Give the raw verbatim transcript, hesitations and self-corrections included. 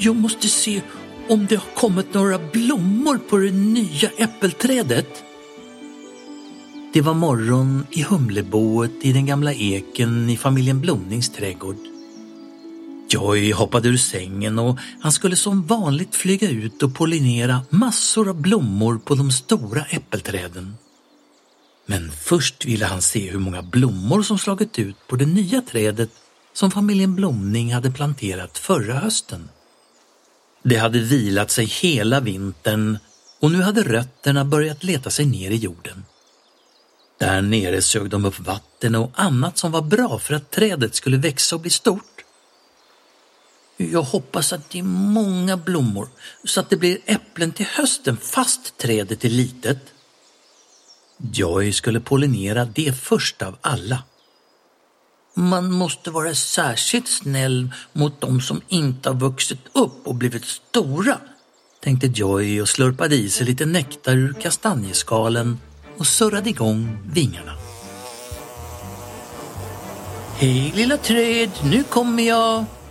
Jag måste se om det har kommit några blommor på det nya äppelträdet. Det var morgon i humleboet i den gamla eken i familjen Blomnings trädgård. Joy hoppade ur sängen och han skulle som vanligt flyga ut och pollinera massor av blommor på de stora äppelträden. Men först ville han se hur många blommor som slagit ut på det nya trädet som familjen Blomning hade planterat förra hösten. Det hade vilat sig hela vintern och nu hade rötterna börjat leta sig ner i jorden. Där nere sög de upp vatten och annat som var bra för att trädet skulle växa och bli stort. Jag hoppas att det är många blommor så att det blir äpplen till hösten fast trädet är litet. Joy skulle pollinera det först av alla. Man måste vara särskilt snäll mot de som inte har vuxit upp och blivit stora, tänkte Joy och slurpade i sig lite nektar ur kastanjeskalen och surrade igång vingarna. Hej lilla träd, nu kommer jag,